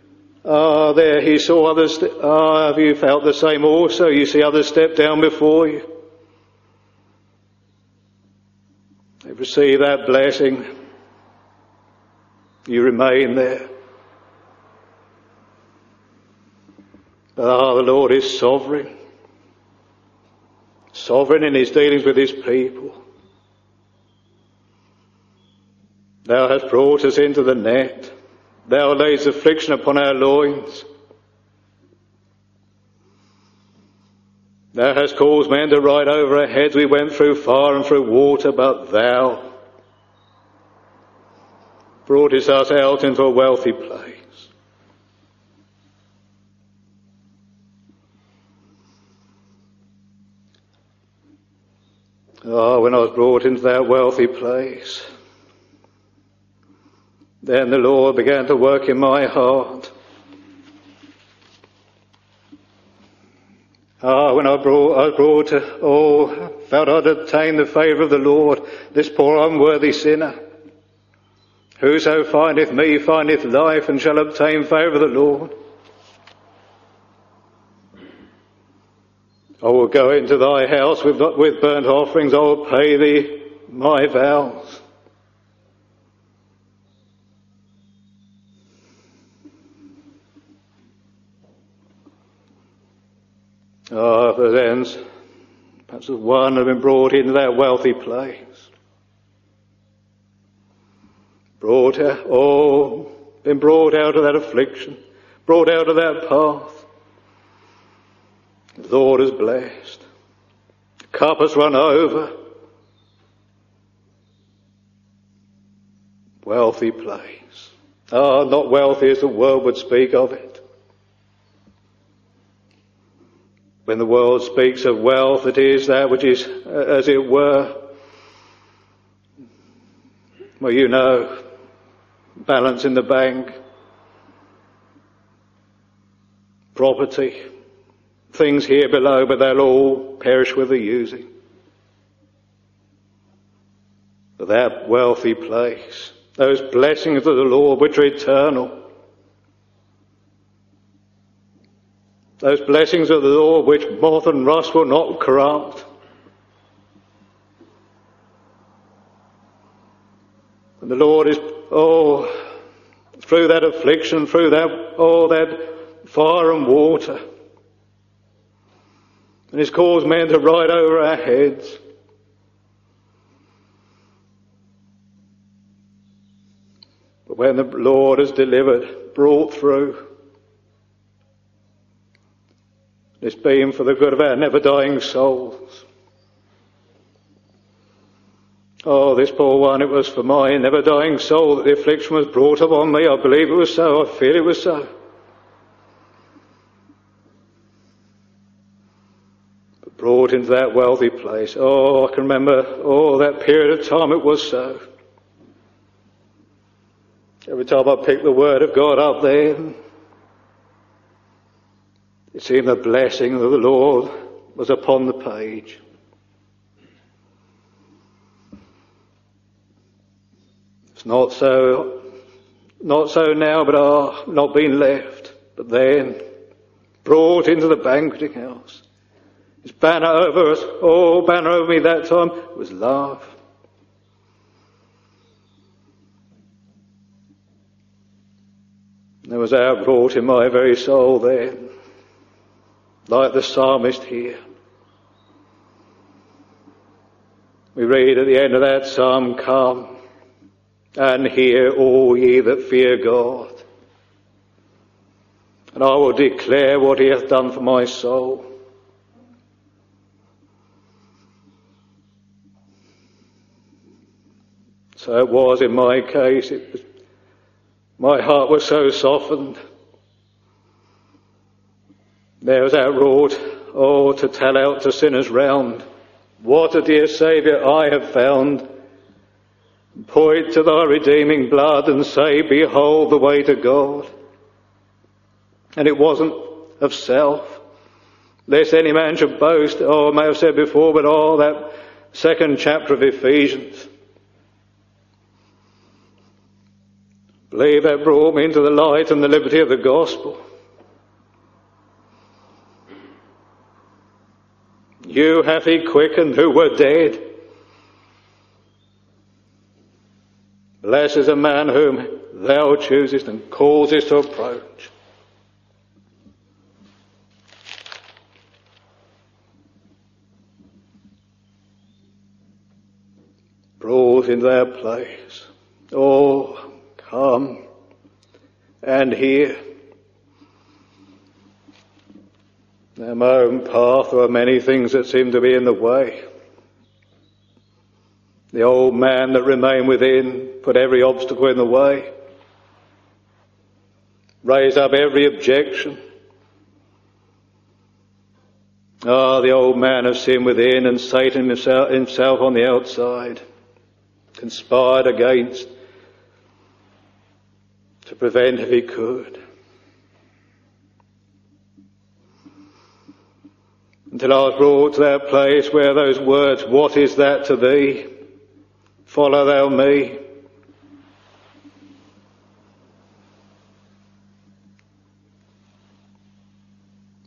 saw others. Have you felt the same also? You see others step down before you. They receive that blessing. You remain there. The Lord is sovereign. Sovereign in his dealings with his people. Thou hast brought us into the net. Thou layest affliction upon our loins. Thou hast caused men to ride over our heads. We went through fire and through water, but thou broughtest us out into a wealthy place. When I was brought into that wealthy place, then the Lord began to work in my heart. When I felt I'd obtained the favour of the Lord, this poor unworthy sinner. Whoso findeth me findeth life, and shall obtain favour of the Lord. I will go into thy house with burnt offerings. I will pay thee my vows. Ah, but then perhaps one had been brought into that wealthy place. Been brought out of that affliction, brought out of that path. The Lord is blessed. The cup has run over. Wealthy place. Ah, not wealthy as the world would speak of it. When the world speaks of wealth, it is that which is, as it were, well, you know, balance in the bank, property, things here below, but they'll all perish with the using. But that wealthy place, those blessings of the Lord which are eternal, those blessings of the Lord which moth and rust will not corrupt. And the Lord is, through that affliction, through that fire and water, and He's caused men to ride over our heads. But when the Lord is delivered, brought through, it's been for the good of our never-dying souls. Oh, this poor one, it was for my never-dying soul that the affliction was brought upon me. I believe it was so. I feel it was so. But brought into that wealthy place. Oh, I can remember, that period of time it was so. Every time I picked the Word of God up there, it seemed the blessing of the Lord was upon the page. It's not so now, but not been left. But then, brought into the banqueting house. His banner over us, banner over me that time, was love. There was outbrought in my very soul then, like the psalmist here. We read at the end of that psalm, "Come and hear, all ye that fear God, and I will declare what He hath done for my soul." So it was in my case. My heart was so softened. There was outwrought, to tell out to sinners round, what a dear Saviour I have found. Point to thy redeeming blood and say, behold the way to God. And it wasn't of self, lest any man should boast. I may have said before, but that second chapter of Ephesians. Believe that brought me into the light and the liberty of the gospel. You hath He quickened who were dead. Blessed is a man whom thou choosest and causest to approach. Brought into their place. Come and hear. In my own path there are many things that seem to be in the way. The old man that remained within put every obstacle in the way, raised up every objection. The old man of sin within and Satan himself on the outside conspired against to prevent if he could. Until I was brought to that place where those words, what is that to thee? Follow thou me.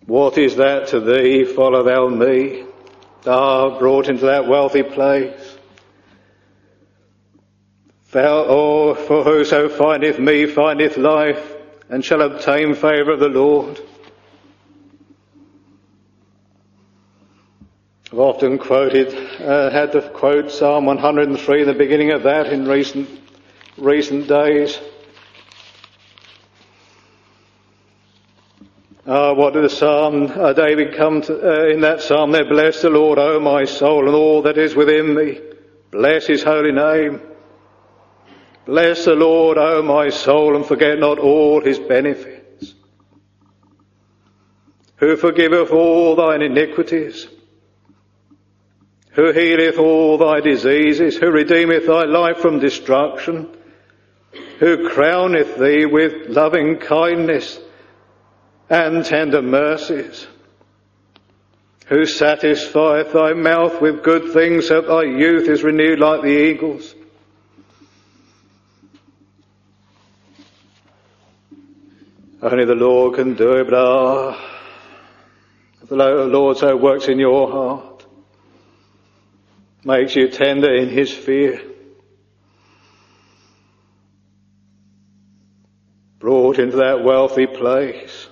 What is that to thee? Follow thou me. Brought into that wealthy place. For whoso findeth me findeth life, and shall obtain favour of the Lord. I've often had to quote Psalm 103, the beginning of that in recent days. What did David come to in that psalm there? Bless the Lord, O my soul, and all that is within me. Bless his holy name. Bless the Lord, O my soul, and forget not all his benefits. Who forgiveth all thine iniquities, who healeth all thy diseases, who redeemeth thy life from destruction, who crowneth thee with loving kindness and tender mercies, who satisfieth thy mouth with good things, so that thy youth is renewed like the eagles. Only the Lord can do it, but if the Lord so works in your heart, makes you tender in his fear, brought into that wealthy place,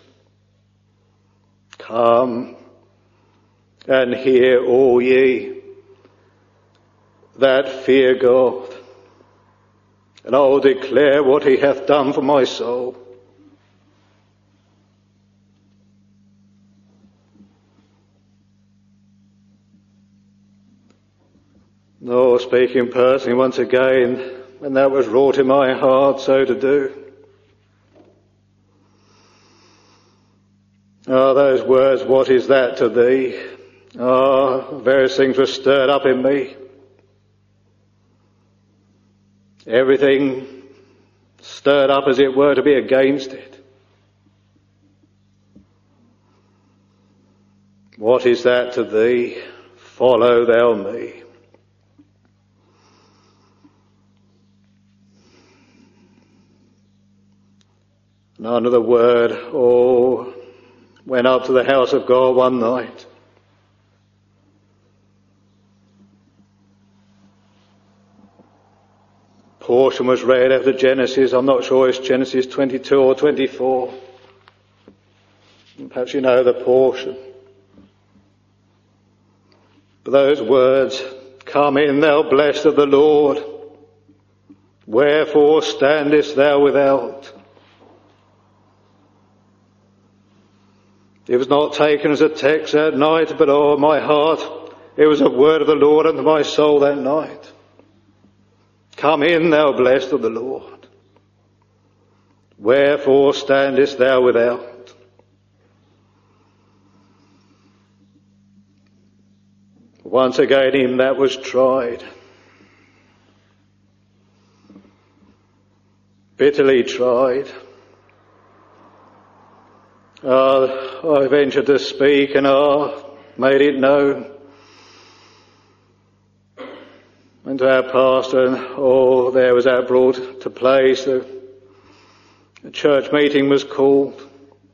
come and hear, all ye that fear God, and I will declare what he hath done for my soul. No, speaking personally once again, when that was wrought in my heart so to do. Those words, what is that to thee? Various things were stirred up in me. Everything stirred up, as it were, to be against it. What is that to thee? Follow thou me. And under the word, went up to the house of God one night. Portion was read out of Genesis. I'm not sure it's Genesis 22 or 24. Perhaps you know the portion. But those words, come in, thou blessed of the Lord. Wherefore standest thou without? It was not taken as a text that night, but my heart, it was a word of the Lord unto my soul that night. Come in, thou blessed of the Lord. Wherefore standest thou without? Once again, him that was tried, bitterly tried. I ventured to speak and made it known. Went to our pastor and there was that brought to place. The church meeting was called.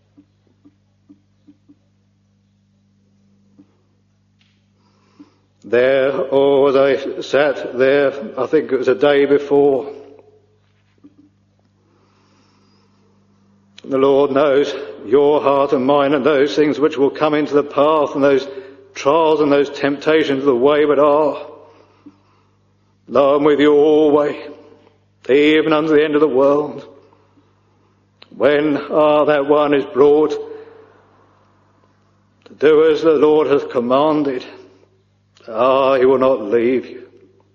There, as I sat there, I think it was a day before, the Lord knows your heart and mine and those things which will come into the path and those trials and those temptations of the wayward are. Lo, I'm with you always, even unto the end of the world. When that one is brought to do as the Lord has commanded, he will not leave you.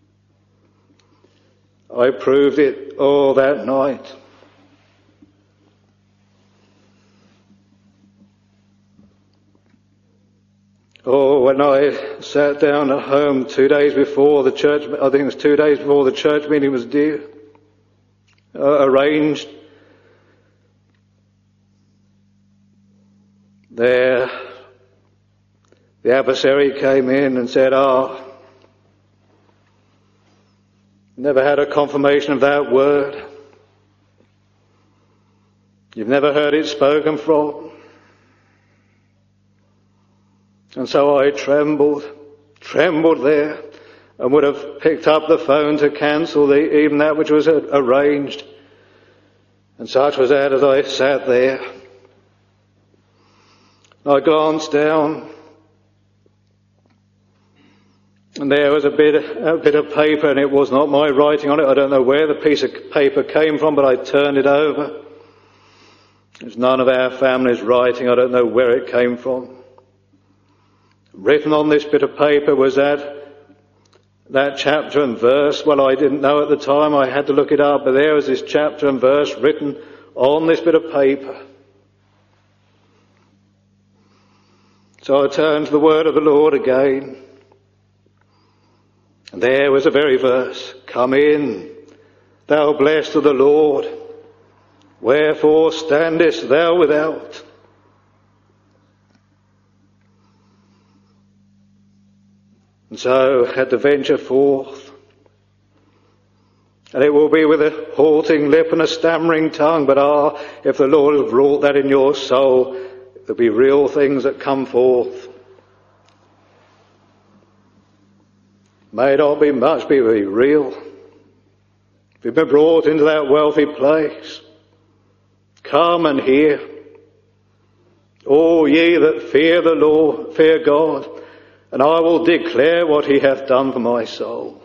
I proved it all that night. When I sat down at home 2 days before the church, I think it was 2 days before the church meeting was due, arranged, there, the adversary came in and said, never had a confirmation of that word. You've never heard it spoken from. And so I trembled there, and would have picked up the phone to cancel even that which was arranged. And such was that as I sat there. I glanced down, and there was a bit of paper, and it was not my writing on it. I don't know where the piece of paper came from, but I turned it over. There's none of our family's writing. I don't know where it came from. Written on this bit of paper was that chapter and verse. Well, I didn't know at the time. I had to look it up, but there was this chapter and verse written on this bit of paper. So I turned to the word of the Lord again. And there was the very verse. Come in, thou blessed of the Lord. Wherefore standest thou without? And so had to venture forth. And it will be with a halting lip and a stammering tongue, but if the Lord has wrought that in your soul, there'll be real things that come forth. May not be much, be very real. If you've been brought into that wealthy place, come and hear. O ye that fear the Lord, fear God, and I will declare what he hath done for my soul.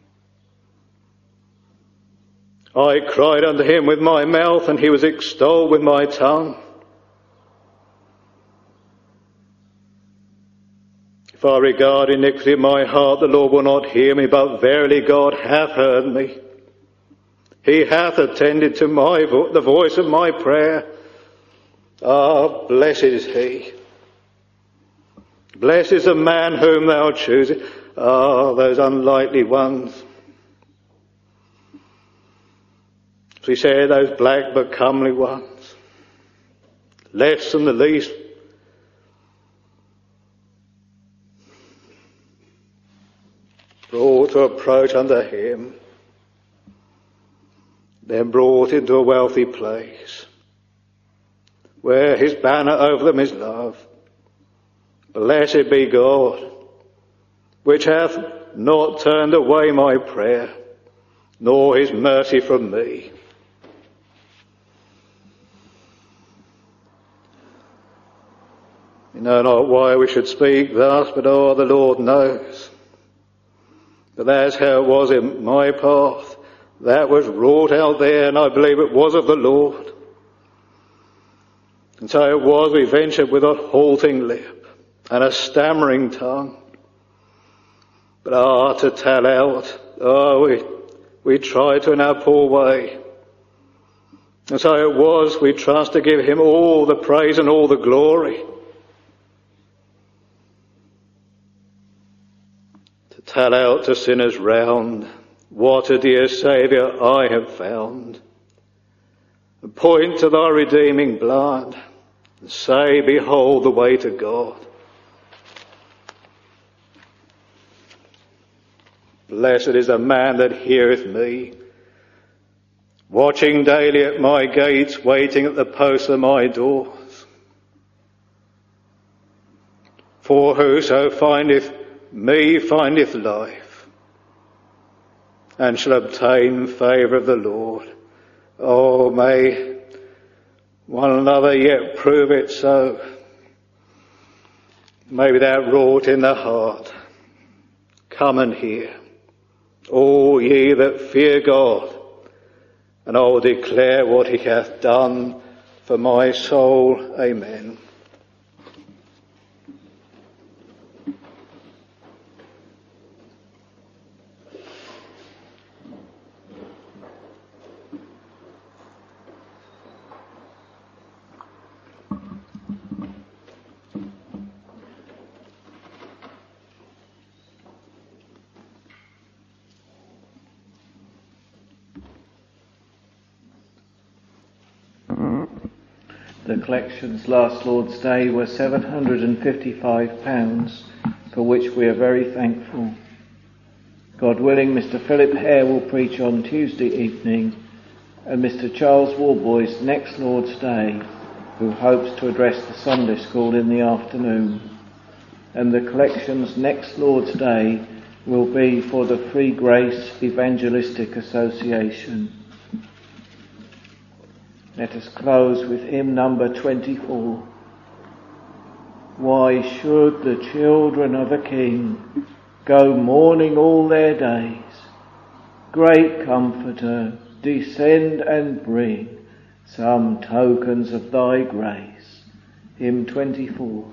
I cried unto him with my mouth, and he was extolled with my tongue. If I regard iniquity in my heart, the Lord will not hear me, but verily God hath heard me. He hath attended to the voice of my prayer. Blessed is he. Blessed is the man whom thou choosest. Those unlikely ones. As we say, those black but comely ones. Less than the least. Brought to approach unto him. Then brought into a wealthy place, where his banner over them is love. Blessed be God, which hath not turned away my prayer, nor his mercy from me. You know not why we should speak thus, but the Lord knows. But that's how it was in my path. That was wrought out there, and I believe it was of the Lord. And so it was we ventured with a halting lip and a stammering tongue. But to tell out, we tried to in our poor way. And so it was we trust to give him all the praise and all the glory. To tell out to sinners round, what a dear Saviour I have found. And point to thy redeeming blood and say, behold the way to God. Blessed is the man that heareth me, watching daily at my gates, waiting at the posts of my doors. For whoso findeth me findeth life, and shall obtain favour of the Lord. Oh, may one another yet prove it so. Maybe that wrought in the heart. Come and hear. All ye that fear God, and I will declare what he hath done for my soul. Amen. The collections last Lord's Day were £755, for which we are very thankful. God willing, Mr. Philip Hare will preach on Tuesday evening, and Mr. Charles Warboys next Lord's Day, who hopes to address the Sunday school in the afternoon. and the collections next Lord's Day will be for the Free Grace Evangelistic Association. Let us close with hymn number 24. Why should the children of a king go mourning all their days? Great Comforter, descend and bring some tokens of thy grace. Hymn 24.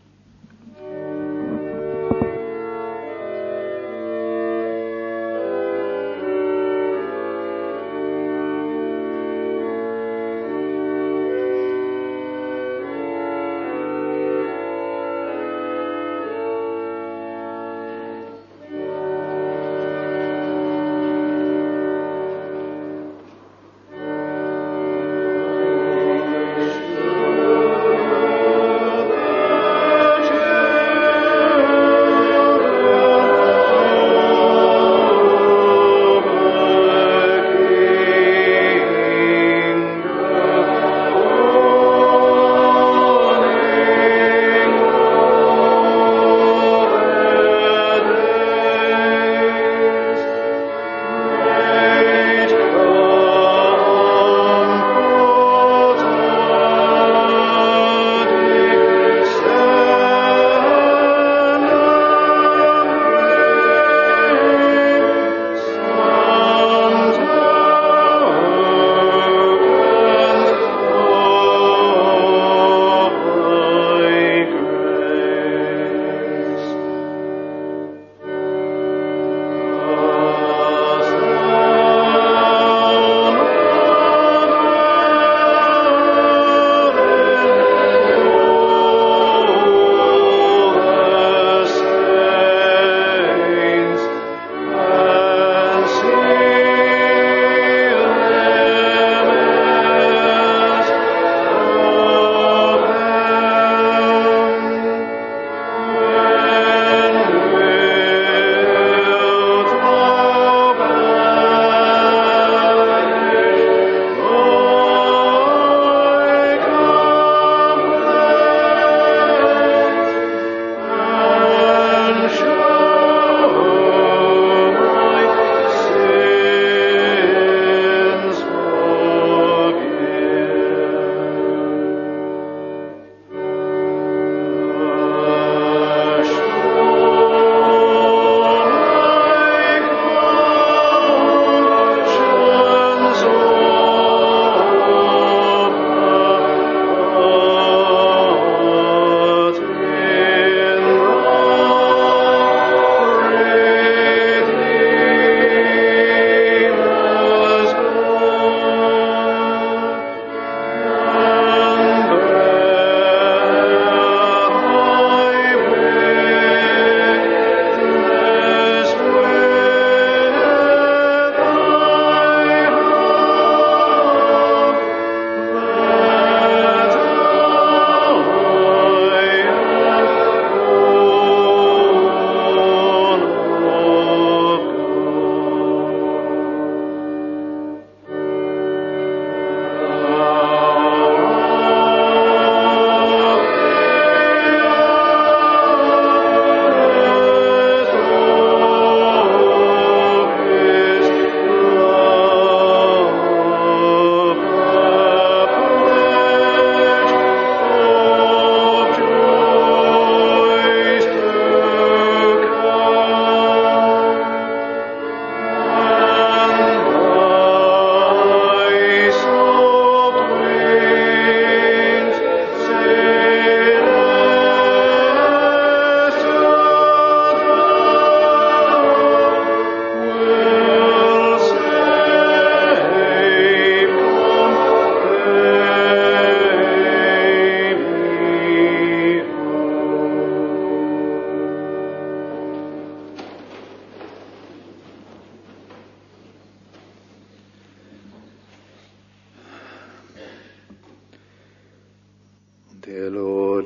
Dear Lord,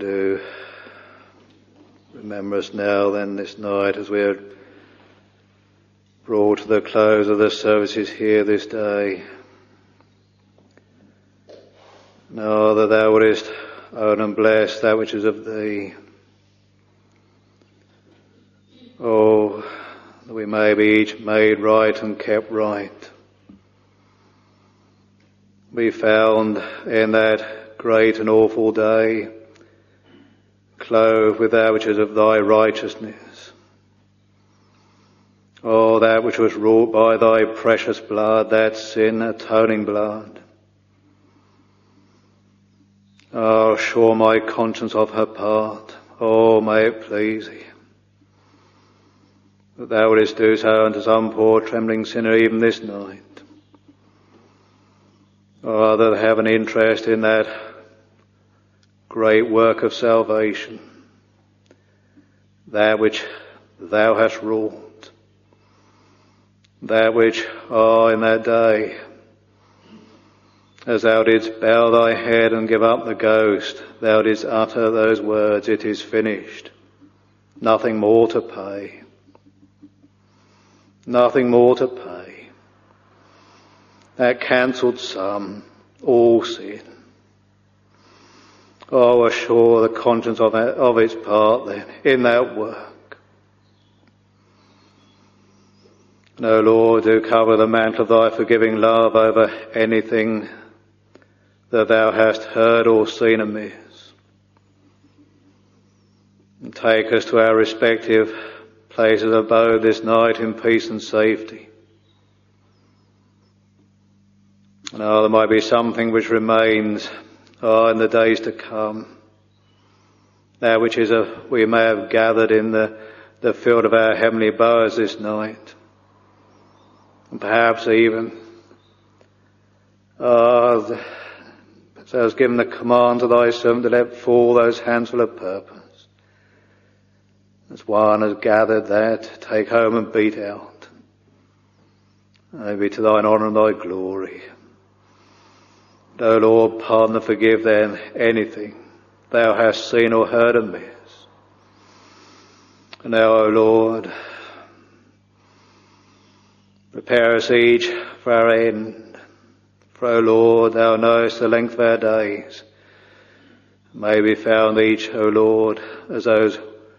remember us now then this night as we are brought to the close of the services here this day. Know that thou wouldest own and bless that which is of thee. Oh, that we may be each made right and kept right. Be found in that great and awful day, clothed with that which is of thy righteousness. Oh, that which was wrought by thy precious blood, that sin-atoning blood. Oh, assure my conscience of her part. Oh, may it please thee that thou wouldest do so unto some poor trembling sinner even this night. Oh, that have an interest in that great work of salvation, that which thou hast wrought, that which, in that day, as thou didst bow thy head and give up the ghost, thou didst utter those words, "It is finished." Nothing more to pay. Nothing more to pay. That cancelled sum, all sin. Oh, assure the conscience of its part then in that work. And, O Lord, do cover the mantle of thy forgiving love over anything that thou hast heard or seen amiss. And take us to our respective places of abode this night in peace and safety. And there might be something which remains in the days to come. That which is we may have gathered in the field of our heavenly bowers this night. And perhaps even thou hast given the command to thy servant to let fall those handful of purpose. As one has gathered that, take home and beat out. Maybe to thine honour and thy glory. O Lord, pardon and forgive then anything thou hast seen or heard amiss. And now, O Lord, prepare us each for our end. For, O Lord, thou knowest the length of our days. May we found each, O Lord, as those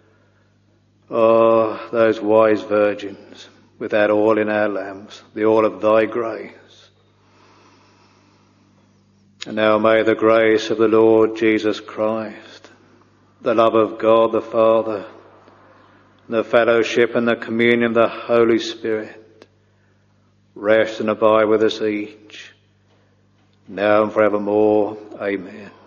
wise virgins with that oil in our lamps, the oil of thy grace. And now may the grace of the Lord Jesus Christ, the love of God the Father, the fellowship and the communion of the Holy Spirit rest and abide with us each, now and forevermore. Amen.